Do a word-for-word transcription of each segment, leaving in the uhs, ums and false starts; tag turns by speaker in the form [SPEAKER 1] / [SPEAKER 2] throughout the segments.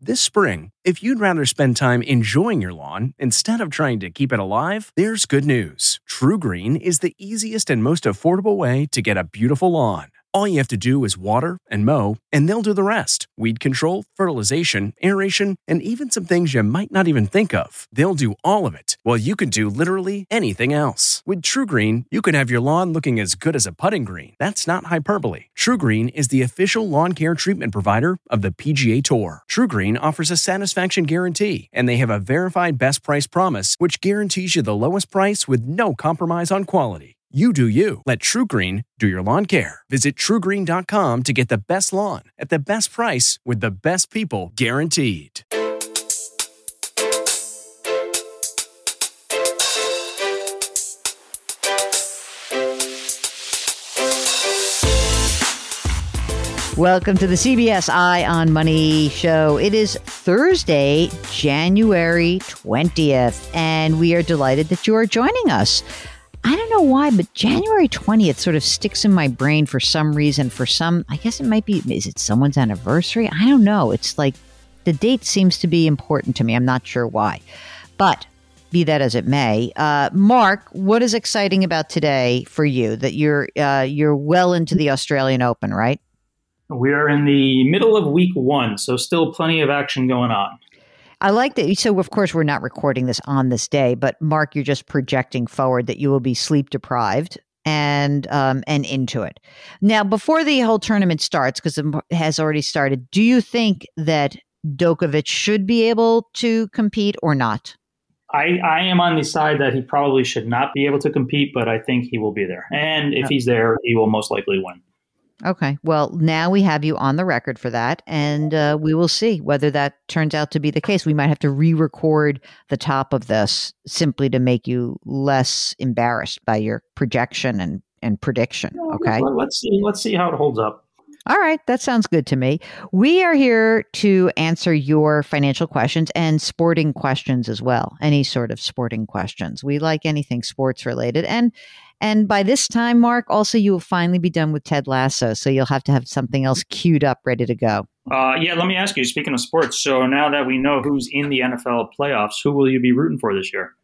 [SPEAKER 1] This spring, if you'd rather spend time enjoying your lawn instead of trying to keep it alive, there's good news. TruGreen is the easiest and most affordable way to get a beautiful lawn. All you have to do is water and mow, and they'll do the rest. Weed control, fertilization, aeration, and even some things you might not even think of. They'll do all of it, while you can do literally anything else. With TruGreen, you can have your lawn looking as good as a putting green. That's not hyperbole. TruGreen is the official lawn care treatment provider of the P G A Tour. TruGreen offers a satisfaction guarantee, and they have a verified best price promise, which guarantees you the lowest price with no compromise on quality. You do you. Let TruGreen do your lawn care. Visit True Green dot com to get the best lawn at the best price with the best people guaranteed.
[SPEAKER 2] Welcome to the C B S Eye on Money show. It is Thursday, January twentieth, and we are delighted that you are joining us. I don't know why, but January twentieth sort of sticks in my brain for some reason. For some, I guess it might be, is it someone's anniversary? I don't know. It's like the date seems to be important to me. I'm not sure why. But be that as it may, uh, Mark, what is exciting about today for you that you're uh, you're well into the Australian Open, right?
[SPEAKER 3] We are in the middle of week one, so still plenty of action going on.
[SPEAKER 2] I like that. So, of course, we're not recording this on this day, but Mark, you're just projecting forward that you will be sleep deprived and um, and into it. Now, before the whole tournament starts, because it has already started, do you think that Djokovic should be able to compete or not?
[SPEAKER 3] I, I am on the side that he probably should not be able to compete, but I think he will be there. And if he's there, he will most likely win.
[SPEAKER 2] Okay. Well, now we have you on the record for that, and uh, we will see whether that turns out to be the case. We might have to re-record the top of this simply to make you less embarrassed by your projection and, and prediction. Okay.
[SPEAKER 3] Well, let's see. Let's see how it holds up.
[SPEAKER 2] All right. That sounds good to me. We are here to answer your financial questions and sporting questions as well. Any sort of sporting questions. We like anything sports related. And And by this time, Mark, also you will finally be done with Ted Lasso, so you'll have to have something else queued up, ready to go.
[SPEAKER 3] Uh, yeah, let me ask you, speaking of sports, so now that we know who's in the N F L playoffs, who will you be rooting for this year?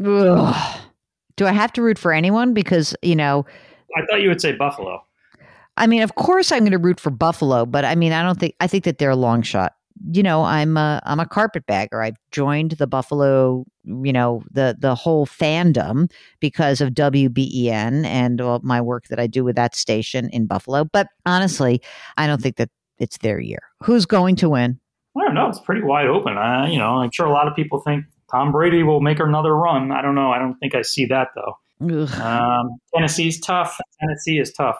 [SPEAKER 2] Ugh. Do I have to root for anyone? Because, you know...
[SPEAKER 3] I thought you would say Buffalo.
[SPEAKER 2] I mean, of course I'm going to root for Buffalo, but I mean, I don't think... I think that they're a long shot. You know, I'm a, I'm a carpetbagger. I've joined the Buffalo, you know, the the whole fandom because of W B E N and well, my work that I do with that station in Buffalo. But honestly, I don't think that it's their year. Who's going to win?
[SPEAKER 3] I don't know. It's pretty wide open. Uh, you know, I'm sure a lot of people think Tom Brady will make another run. I don't know. I don't think I see that, though. Um, Tennessee's tough. Tennessee is tough.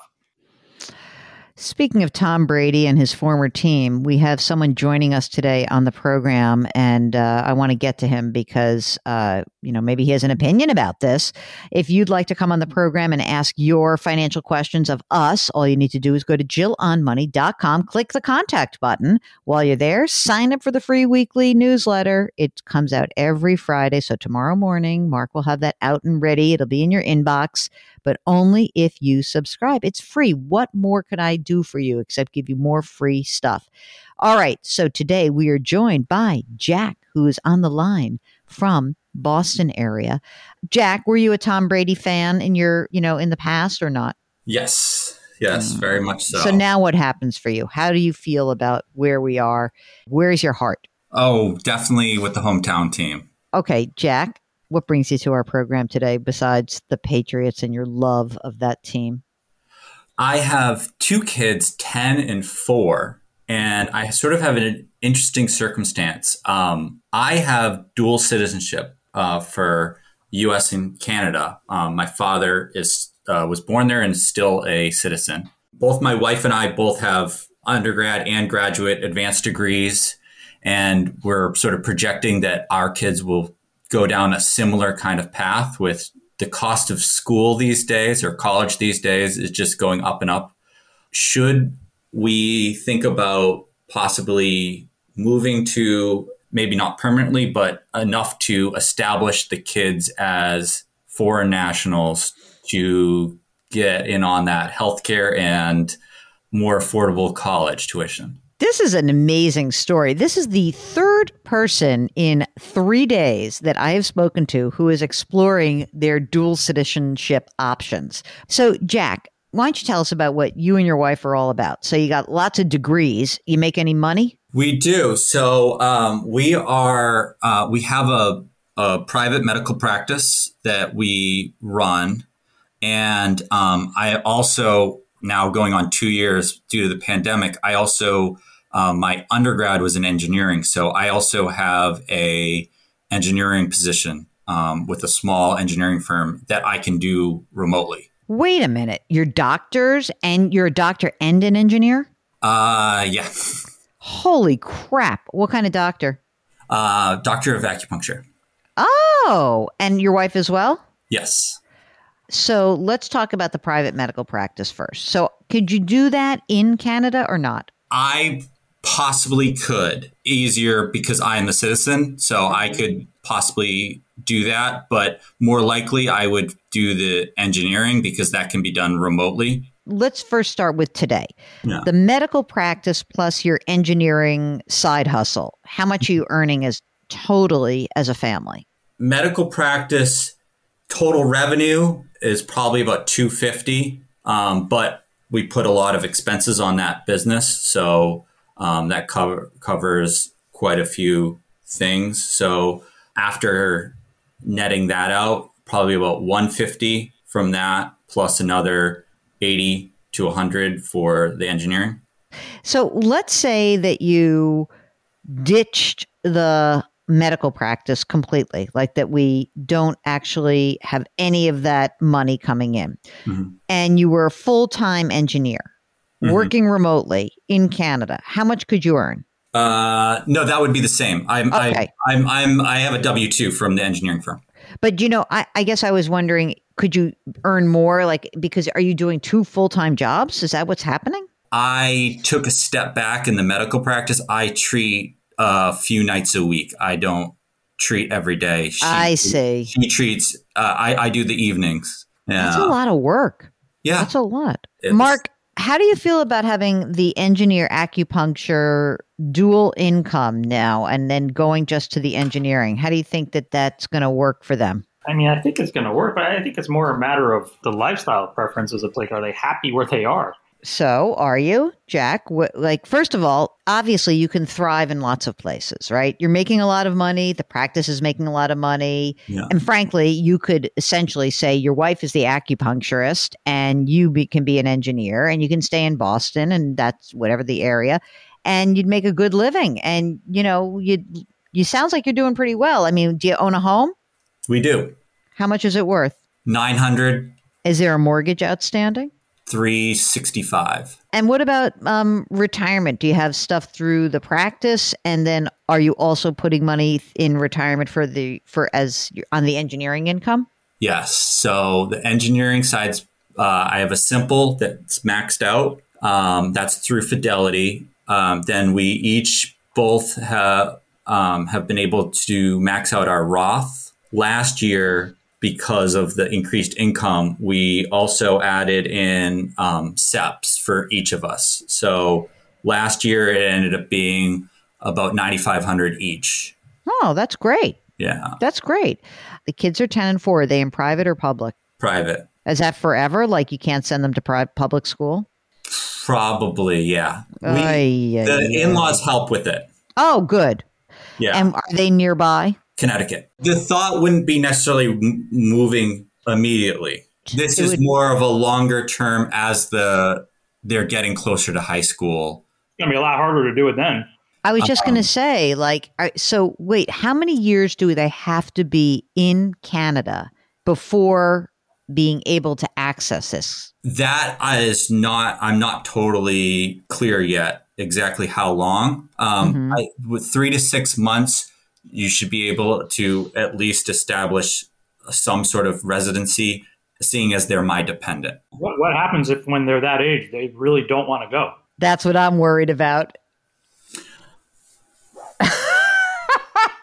[SPEAKER 2] Speaking of Tom Brady and his former team, we have someone joining us today on the program, and uh, I want to get to him because, uh, you know, maybe he has an opinion about this. If you'd like to come on the program and ask your financial questions of us, all you need to do is go to Jill On Money dot com, click the contact button. While you're there, sign up for the free weekly newsletter. It comes out every Friday, so tomorrow morning, Mark will have that out and ready. It'll be in your inbox, but only if you subscribe. It's free. What more could I do for you except give you more free stuff? All right. So today we are joined by Jack, who is on the line from Boston area. Jack, were you a Tom Brady fan in your, you know, in the past or not?
[SPEAKER 4] Yes. Yes, mm. very much so.
[SPEAKER 2] So now what happens for you? How do you feel about where we are? Where's your heart?
[SPEAKER 4] Oh, definitely with the hometown team.
[SPEAKER 2] Okay, Jack, what brings you to our program today besides the Patriots and your love of that team?
[SPEAKER 4] I have two kids, ten and four, and I sort of have an interesting circumstance. Um, I have dual citizenship uh, for U S and Canada. Um, my father is uh, was born there and is still a citizen. Both my wife and I both have undergrad and graduate advanced degrees, and we're sort of projecting that our kids will go down a similar kind of path. With the cost of school these days or college these days is just going up and up. Should we think about possibly moving to, maybe not permanently, but enough to establish the kids as foreign nationals to get in on that healthcare and more affordable college tuition?
[SPEAKER 2] This is an amazing story. This is the third person in three days that I have spoken to who is exploring their dual citizenship options. So, Jack, why don't you tell us about what you and your wife are all about? So you got lots of degrees. You make any money?
[SPEAKER 4] We do. So um, we are, uh, we have a, a private medical practice that we run. And um, I also, now going on two years due to the pandemic, I also, um, my undergrad was in engineering. So I also have a engineering position um, with a small engineering firm that I can do remotely.
[SPEAKER 2] Wait a minute. You're doctors and you're a doctor and an engineer?
[SPEAKER 4] Uh, yeah.
[SPEAKER 2] Holy crap. What kind of doctor?
[SPEAKER 4] Uh, doctor of acupuncture.
[SPEAKER 2] Oh, and your wife as well?
[SPEAKER 4] Yes.
[SPEAKER 2] So let's talk about the private medical practice first. So could you do that in Canada or not?
[SPEAKER 4] I possibly could. Easier because I am a citizen, so I could possibly do that. But more likely, I would do the engineering because that can be done remotely.
[SPEAKER 2] Let's first start with today.
[SPEAKER 4] Yeah.
[SPEAKER 2] The medical practice plus your engineering side hustle. How much are you earning as totally as a family?
[SPEAKER 4] Medical practice total revenue is probably about two hundred fifty dollars, um, but we put a lot of expenses on that business. So um, that cover, covers quite a few things. So after netting that out, probably about one hundred fifty dollars from that, plus another eighty to one hundred for the engineering.
[SPEAKER 2] So let's say that you ditched the medical practice completely, like that we don't actually have any of that money coming in. Mm-hmm. And you were a full-time engineer mm-hmm. working remotely in Canada. How much could you earn?
[SPEAKER 4] Uh, no, that would be the same. I'm,
[SPEAKER 2] okay.
[SPEAKER 4] I, I'm, I'm, I have a W two from the engineering firm.
[SPEAKER 2] But, you know, I, I guess I was wondering, could you earn more? Like, because are you doing two full-time jobs? Is that what's happening?
[SPEAKER 4] I took a step back in the medical practice. I treat a few nights a week. I don't treat every day. She,
[SPEAKER 2] I see.
[SPEAKER 4] She treats, uh, I, I do the evenings. Yeah.
[SPEAKER 2] That's a lot of work.
[SPEAKER 4] Yeah.
[SPEAKER 2] That's a lot.
[SPEAKER 4] It's,
[SPEAKER 2] Mark, how do you feel about having the engineer acupuncture dual income now and then going just to the engineering? How do you think that that's going to work for them?
[SPEAKER 3] I mean, I think it's going to work, but I think it's more a matter of the lifestyle preferences of like, are they happy where they are?
[SPEAKER 2] So are you, Jack? Wh- like, first of all, obviously you can thrive in lots of places, right? You're making a lot of money. The practice is making a lot of money.
[SPEAKER 4] Yeah.
[SPEAKER 2] And frankly, you could essentially say your wife is the acupuncturist and you be, can be an engineer and you can stay in Boston and that's whatever the area and you'd make a good living. And, you know, you you sounds like you're doing pretty well. I mean, do you own a home?
[SPEAKER 4] We do.
[SPEAKER 2] How much is it worth?
[SPEAKER 4] nine hundred.
[SPEAKER 2] Is there a mortgage outstanding?
[SPEAKER 4] three sixty-five.
[SPEAKER 2] And what about um, retirement? Do you have stuff through the practice, and then are you also putting money in retirement for the for as on the engineering income?
[SPEAKER 4] Yes. So the engineering side's uh, I have a simple that's maxed out. Um, that's through Fidelity. Um, then we each both have um, have been able to max out our Roth. Last year, because of the increased income, we also added in um, S E Ps for each of us. So last year it ended up being about ninety-five hundred each.
[SPEAKER 2] Oh, that's great.
[SPEAKER 4] Yeah.
[SPEAKER 2] That's great. The kids are ten and four. Are they in private or public?
[SPEAKER 4] Private.
[SPEAKER 2] Is that forever? Like you can't send them to pri- public school?
[SPEAKER 4] Probably, yeah. We,
[SPEAKER 2] Aye,
[SPEAKER 4] the
[SPEAKER 2] aye,
[SPEAKER 4] in-laws help with it.
[SPEAKER 2] Oh, good.
[SPEAKER 4] Yeah.
[SPEAKER 2] And are they nearby?
[SPEAKER 4] Connecticut. The thought wouldn't be necessarily m- moving immediately. This
[SPEAKER 2] It
[SPEAKER 4] is
[SPEAKER 2] would-
[SPEAKER 4] more of a longer term as the they're getting closer to high school.
[SPEAKER 3] It's going to be a lot harder to do it then.
[SPEAKER 2] I was just
[SPEAKER 4] Um,
[SPEAKER 2] going to say, like, are- so wait, how many years do they have to be in Canada before being able to access this?
[SPEAKER 4] That is not, I'm not totally clear yet exactly how long. Um,
[SPEAKER 2] Mhm.
[SPEAKER 4] I, with three to six months, you should be able to at least establish some sort of residency, seeing as they're my dependent.
[SPEAKER 3] What, what happens if when they're that age, they really don't want to go?
[SPEAKER 2] That's what I'm worried about.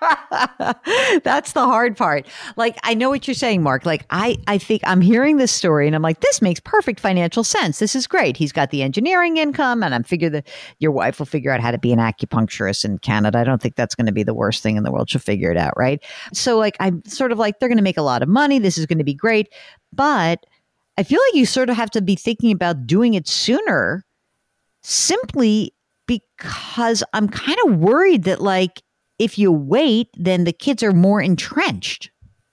[SPEAKER 2] That's the hard part. Like, I know what you're saying, Mark. Like, I, I think I'm hearing this story and I'm like, this makes perfect financial sense. This is great. He's got the engineering income, and I'm figure that your wife will figure out how to be an acupuncturist in Canada. I don't think that's going to be the worst thing in the world. She'll figure it out, right? So, like, I'm sort of like, they're going to make a lot of money. This is going to be great. But I feel like you sort of have to be thinking about doing it sooner, simply because I'm kind of worried that, like, if you wait, then the kids are more entrenched.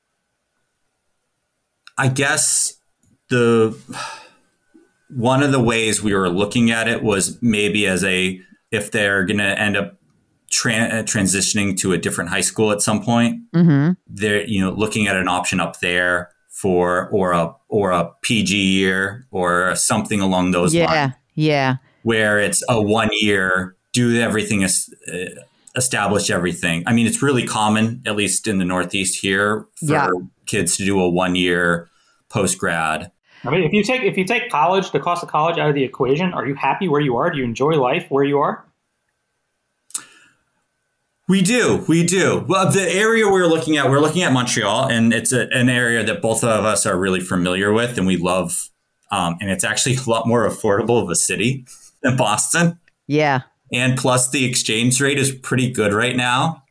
[SPEAKER 4] I guess the one of the ways we were looking at it was maybe as a, if they're going to end up tra- transitioning to a different high school at some point, mm-hmm. they're, you know, looking at an option up there for, or a, or a P G year or something along those
[SPEAKER 2] yeah,
[SPEAKER 4] lines.
[SPEAKER 2] Yeah. Yeah.
[SPEAKER 4] Where it's a one year, do everything, uh, establish everything. I mean, it's really common, at least in the Northeast here, for
[SPEAKER 2] yeah.
[SPEAKER 4] kids to do a one year post grad.
[SPEAKER 3] I mean, if you take if you take college, the cost of college out of the equation, are you happy where you are? Do you enjoy life where you are?
[SPEAKER 4] We do. We do. Well, the area we're looking at, we're looking at Montreal, and it's a, an area that both of us are really familiar with and we love. Um, and it's actually a lot more affordable of a city than Boston.
[SPEAKER 2] Yeah.
[SPEAKER 4] And plus the exchange rate is pretty good right now.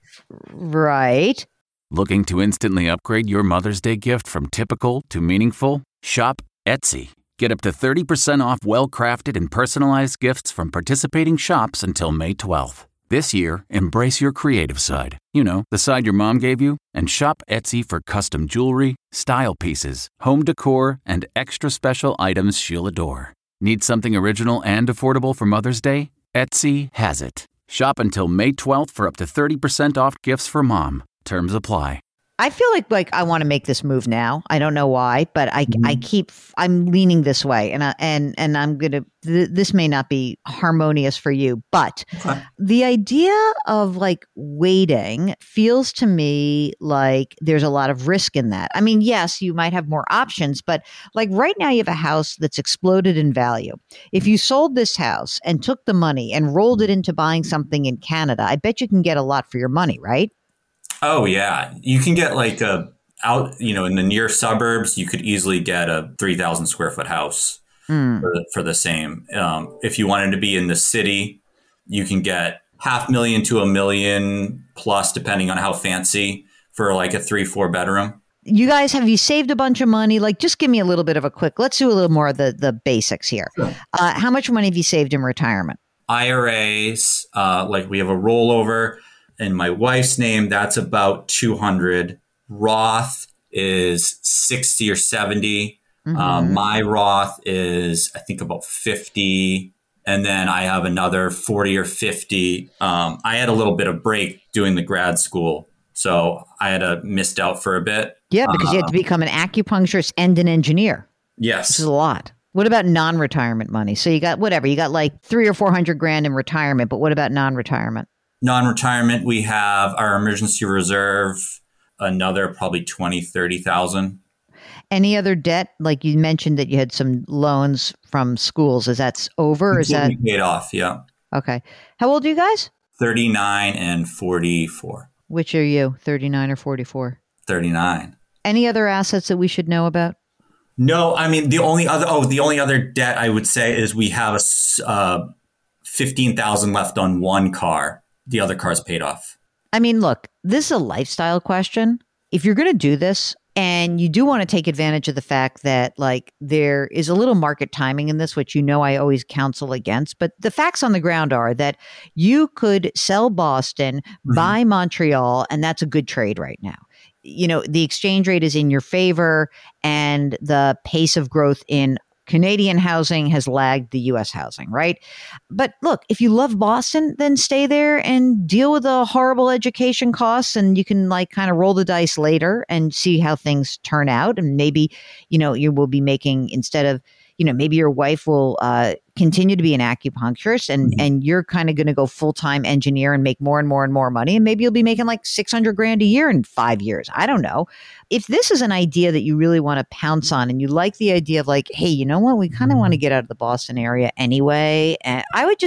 [SPEAKER 2] Right.
[SPEAKER 5] Looking to instantly upgrade your Mother's Day gift from typical to meaningful? Shop Etsy. Get up to thirty percent off well-crafted and personalized gifts from participating shops until May twelfth. This year, embrace your creative side. You know, the side your mom gave you. And shop Etsy for custom jewelry, style pieces, home decor, and extra special items she'll adore. Need something original and affordable for Mother's Day? Etsy has it. Shop until May twelfth for up to thirty percent off gifts for mom. Terms apply.
[SPEAKER 2] I feel like like I want to make this move now. I don't know why, but I mm-hmm. I keep I'm leaning this way, and I, and and I'm gonna. Th- this may not be harmonious for you, but okay. The idea of like waiting feels to me like there's a lot of risk in that. I mean, yes, you might have more options, but like right now you have a house that's exploded in value. If you sold this house and took the money and rolled it into buying something in Canada, I bet you can get a lot for your money, right?
[SPEAKER 4] Oh, yeah. You can get like a out, you know, in the near suburbs, you could easily get a three thousand square foot house mm. for, the, for the same. Um, if you wanted to be in the city, you can get half million to a million plus, depending on how fancy, for like a three, four bedroom.
[SPEAKER 2] You guys, have you saved a bunch of money? Like, just give me a little bit of a quick, let's do a little more of the, the basics here. Sure. Uh, how much money have you saved in retirement?
[SPEAKER 4] I R As, uh, like we have a rollover. In my wife's name, that's about two hundred. Roth is sixty or seventy. Mm-hmm. Um, my Roth is, I think, about fifty. And then I have another forty or fifty. Um, I had a little bit of break doing the grad school, so I had a missed out for a bit.
[SPEAKER 2] Yeah, because uh, you had to become an acupuncturist and an engineer.
[SPEAKER 4] Yes.
[SPEAKER 2] This is a lot. What about non-retirement money? So you got whatever, you got like three or four hundred grand in retirement, but what about non-retirement?
[SPEAKER 4] Non-retirement, we have our emergency reserve, another probably twenty, thirty thousand.
[SPEAKER 2] Any other debt? Like you mentioned that you had some loans from schools. Is that over? Or is that
[SPEAKER 4] paid off? Yeah.
[SPEAKER 2] Okay. How old are you guys?
[SPEAKER 4] thirty-nine and forty-four.
[SPEAKER 2] Which are you, thirty-nine or forty-four?
[SPEAKER 4] thirty-nine.
[SPEAKER 2] Any other assets that we should know about?
[SPEAKER 4] No, I mean, the only other, oh, the only other debt I would say is we have a uh, fifteen thousand left on one car. The other car's paid off.
[SPEAKER 2] I mean, look, this is a lifestyle question. If you're going to do this and you do want to take advantage of the fact that like there is a little market timing in this, which you know I always counsel against, but the facts on the ground are that you could sell Boston, mm-hmm. buy Montreal, and that's a good trade right now. You know, the exchange rate is in your favor and the pace of growth in Canadian housing has lagged the U S housing, right? But look, if you love Boston, then stay there and deal with the horrible education costs, and you can like kind of roll the dice later and see how things turn out. And maybe, you know, you will be making, instead of, you know, maybe your wife will uh, continue to be an acupuncturist and, mm-hmm. and you're kind of going to go full-time engineer and make more and more and more money. And maybe you'll be making like six hundred grand a year in five years. I don't know. If this is an idea that you really want to pounce on and you like the idea of like, hey, you know what, we kind of mm-hmm. want to get out of the Boston area anyway. And I would just,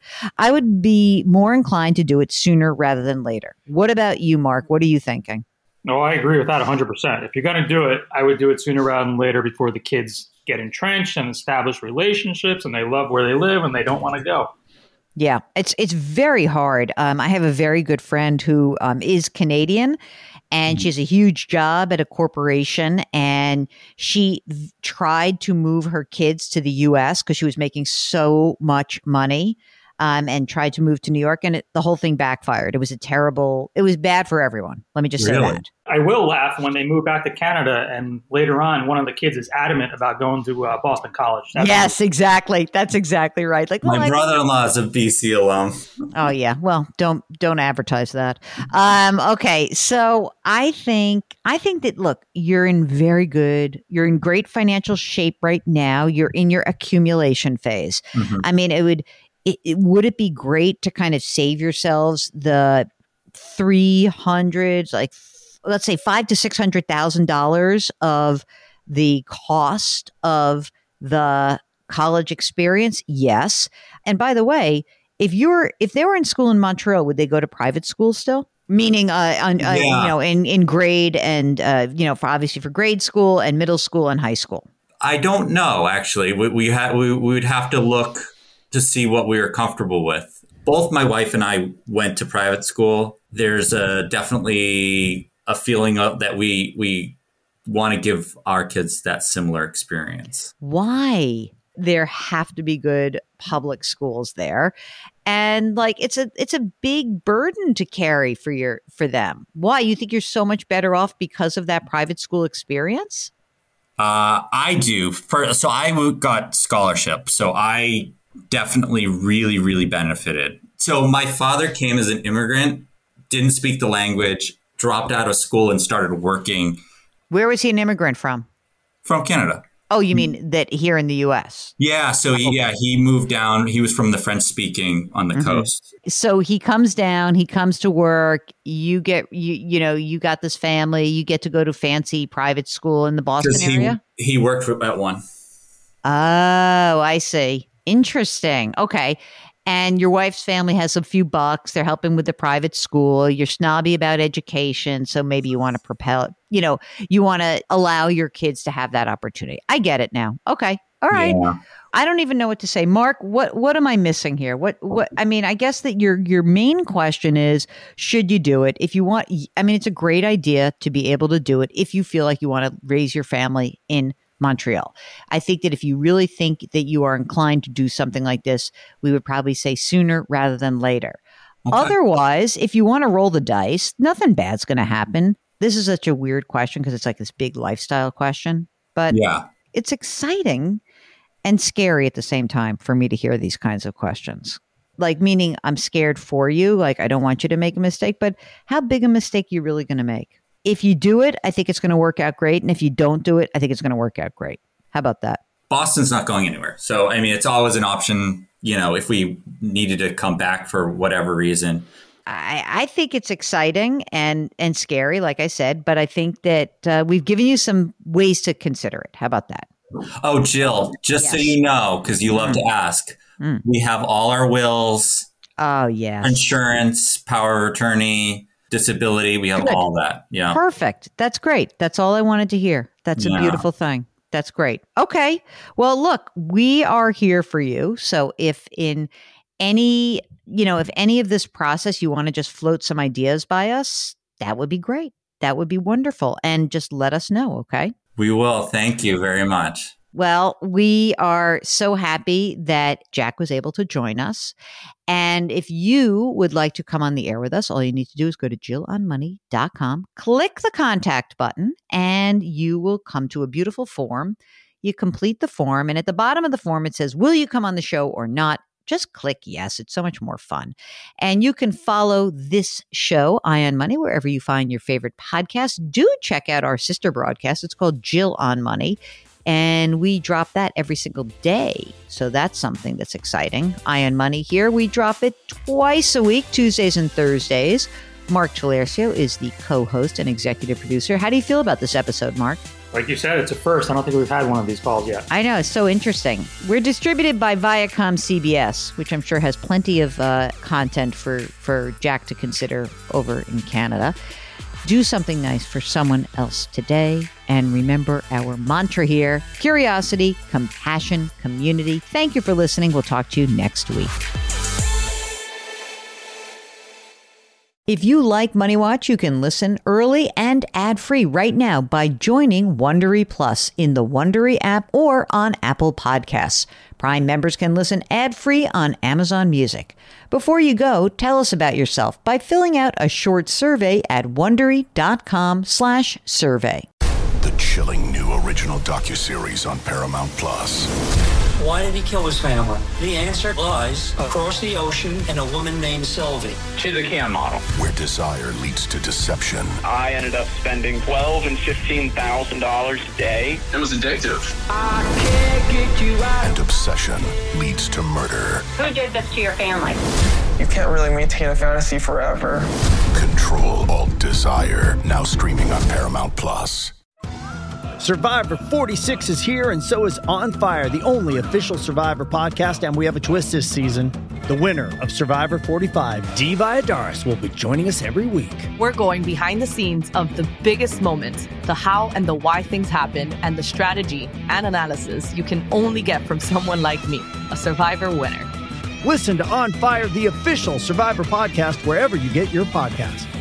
[SPEAKER 2] I would be more inclined to do it sooner rather than later. What about you, Mark? What are you thinking?
[SPEAKER 3] No, I agree with that one hundred percent. If you're going to do it, I would do it sooner rather than later before the kids get entrenched and establish relationships and they love where they live and they don't want to go.
[SPEAKER 2] Yeah, it's it's very hard. Um, I have a very good friend who um, is Canadian, and she has a huge job at a corporation, and she v- tried to move her kids to the U S because she was making so much money, um, and tried to move to New York, and it, the whole thing backfired. It was a terrible, it was bad for everyone. Let me just say
[SPEAKER 4] Really?
[SPEAKER 2] that.
[SPEAKER 3] I will laugh when they move back to Canada and later on one of the kids is adamant about going to uh, Boston College. That's
[SPEAKER 2] Yes, exactly. That's exactly right. Like, well,
[SPEAKER 4] My
[SPEAKER 2] I-
[SPEAKER 4] brother-in-law is a B C alum.
[SPEAKER 2] Oh yeah. Well, don't don't advertise that. Um, okay. So I think I think that look, you're in very good, you're in great financial shape right now. You're in your accumulation phase.
[SPEAKER 4] Mhm.
[SPEAKER 2] I mean, it would it, it would it be great to kind of save yourselves the three hundred, like let's say five to six hundred thousand dollars of the cost of the college experience? Yes. And by the way, if you were if they were in school in Montreal, would they go to private school still? Meaning, uh, on, uh,
[SPEAKER 4] Yeah.
[SPEAKER 2] you know, in in grade and uh, you know, for obviously for grade school and middle school and high school.
[SPEAKER 4] I don't know, actually. We we, ha- we we would have to look to see what we were comfortable with. Both my wife and I went to private school. There's a, definitely a feeling of that we we want to give our kids that similar experience.
[SPEAKER 2] Why? There have to be good public schools there, and like it's a it's a big burden to carry for your for them. Why? You think you're so much better off because of that private school experience?
[SPEAKER 4] Uh, I do. For, so I got scholarship. So I definitely really, really benefited. So my father came as an immigrant, didn't speak the language, dropped out of school and started working.
[SPEAKER 2] Where was he an immigrant from?
[SPEAKER 4] From Canada.
[SPEAKER 2] Oh, you mean that here in the U S?
[SPEAKER 4] Yeah. So he, yeah, he moved down. He was from the French speaking on the
[SPEAKER 2] Mhm.
[SPEAKER 4] coast.
[SPEAKER 2] So he comes down, he comes to work, you get, you you know, you got this family, you get to go to fancy private school in the Boston
[SPEAKER 4] Because he,
[SPEAKER 2] area?
[SPEAKER 4] he worked for, at one.
[SPEAKER 2] Oh, I see. Interesting. Okay. And your wife's family has a few bucks. They're helping with the private school. You're snobby about education. So maybe you want to propel, you know, you want to allow your kids to have that opportunity. I get it now. Okay. All right.
[SPEAKER 4] Yeah.
[SPEAKER 2] I don't even know what to say. Mark, what what am I missing here? What what I mean, I guess that your your main question is, should you do it? If you want, I mean, it's a great idea to be able to do it if you feel like you want to raise your family in Montreal. I think that if you really think that you are inclined to do something like this, we would probably say sooner rather than later.
[SPEAKER 4] Okay.
[SPEAKER 2] Otherwise, if you want to roll the dice, nothing bad's going to happen. This is such a weird question because it's like this big lifestyle question, but
[SPEAKER 4] Yeah.
[SPEAKER 2] it's exciting and scary at the same time for me to hear these kinds of questions. Like, meaning I'm scared for you. Like, I don't want you to make a mistake, but how big a mistake are you really going to make? If you do it, I think it's going to work out great. And if you don't do it, I think it's going to work out great. How about that?
[SPEAKER 4] Boston's not going anywhere. So, I mean, it's always an option, you know, if we needed to come back for whatever reason.
[SPEAKER 2] I, I think it's exciting and, and scary, like I said, but I think that uh, we've given you some ways to consider it. How about that?
[SPEAKER 4] Oh, Jill, just so
[SPEAKER 2] Yes.
[SPEAKER 4] you know, because you love to ask,
[SPEAKER 2] Mm.
[SPEAKER 4] we have all our wills,
[SPEAKER 2] Oh, yes.
[SPEAKER 4] insurance, power of attorney, disability. We have
[SPEAKER 2] Good.
[SPEAKER 4] all that. Yeah.
[SPEAKER 2] Perfect. That's great. That's all I wanted to hear. That's a
[SPEAKER 4] Yeah.
[SPEAKER 2] beautiful thing. That's great. Okay. Well, look, we are here for you. So if in any, you know, if any of this process you want to just float some ideas by us, that would be great. That would be wonderful. And just let us know. Okay.
[SPEAKER 4] We will. Thank you very much.
[SPEAKER 2] Well, we are so happy that Jack was able to join us. And if you would like to come on the air with us, all you need to do is go to jill on money dot com, click the contact button, and you will come to a beautiful form. You complete the form, and at the bottom of the form, it says, will you come on the show or not? Just click yes. It's so much more fun. And you can follow this show, Eye on Money, wherever you find your favorite podcast. Do check out our sister broadcast. It's called Jill on Money. And we drop that every single day. So that's something that's exciting. Eye on Money here. We drop it twice a week, Tuesdays and Thursdays. Mark Talercio is the co-host and executive producer. How do you feel about this episode, Mark?
[SPEAKER 3] Like you said, it's a first. I don't think we've had one of these calls yet.
[SPEAKER 2] I know. It's so interesting. We're distributed by Viacom C B S, which I'm sure has plenty of uh, content for, for Jack to consider over in Canada. Do something nice for someone else today. And remember our mantra here: curiosity, compassion, community. Thank you for listening. We'll talk to you next week. If you like Money Watch, you can listen early and ad-free right now by joining Wondery Plus in the Wondery app or on Apple Podcasts. Prime members can listen ad-free on Amazon Music. Before you go, tell us about yourself by filling out a short survey at Wondery.com slash survey.
[SPEAKER 6] The chilling new original docuseries on Paramount Plus.
[SPEAKER 7] Why did he kill his family? The answer lies across the ocean in a woman named Sylvie.
[SPEAKER 8] She's a cam model.
[SPEAKER 6] Where desire leads to deception.
[SPEAKER 8] I ended up spending twelve thousand dollars and fifteen thousand dollars a day. It was addictive.
[SPEAKER 6] I can't get you out. And obsession leads to murder.
[SPEAKER 9] Who did this to your family?
[SPEAKER 10] You can't really maintain a fantasy forever.
[SPEAKER 6] Control Alt Desire. Now streaming on Paramount Plus.
[SPEAKER 11] Survivor forty-six is here, and so is On Fire, the only official Survivor podcast, and we have a twist this season. The winner of Survivor forty-five, Dee Valladares, will be joining us every week.
[SPEAKER 12] We're going behind the scenes of the biggest moments, the how and the why things happen, and the strategy and analysis you can only get from someone like me, a Survivor winner.
[SPEAKER 11] Listen to On Fire, the official Survivor podcast, wherever you get your podcasts.